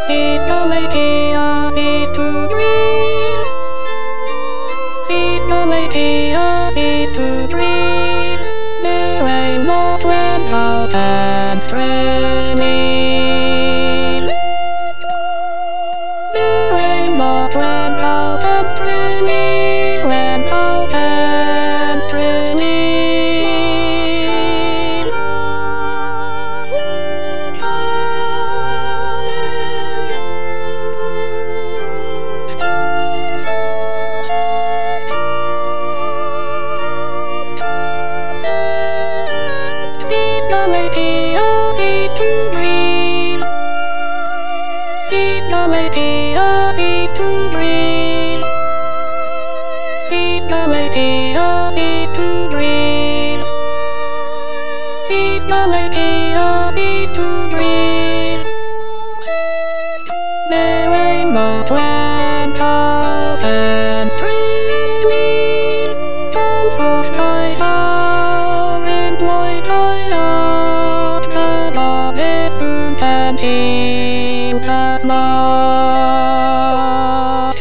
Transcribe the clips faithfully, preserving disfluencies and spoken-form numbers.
Physiologia is to breathe. Physiologia is to breathe. Doing more when out and training. Doing more when out and training. When out and training. Physiologia is to breathe. Physiologia is to breathe. Physiologia is to breathe. Physiologia is to breathe. Doing more when out and training. Don't force my heart and boy tie up the longest soon and in the smart.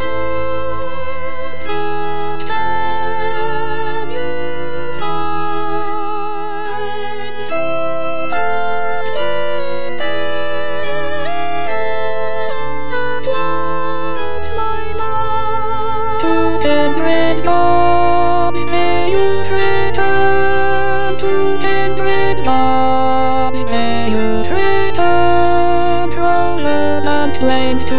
Can you find my mind? To ten red dogs may you return. To ten red dogs may you return. Roller and planes to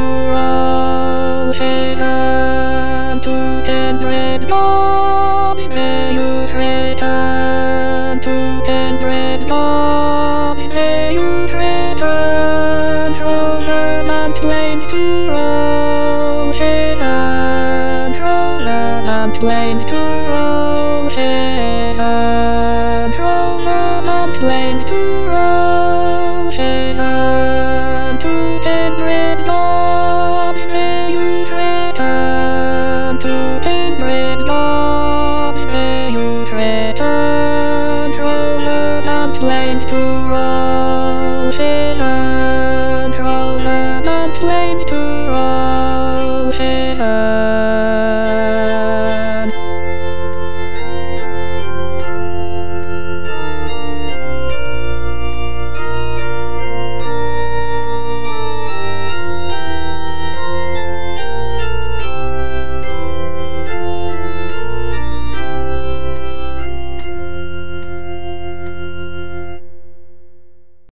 Rosehaven. To ten red dogs may you return. To ten red dogs may you return. Roller and planes to Rosehaven. Roller and planes to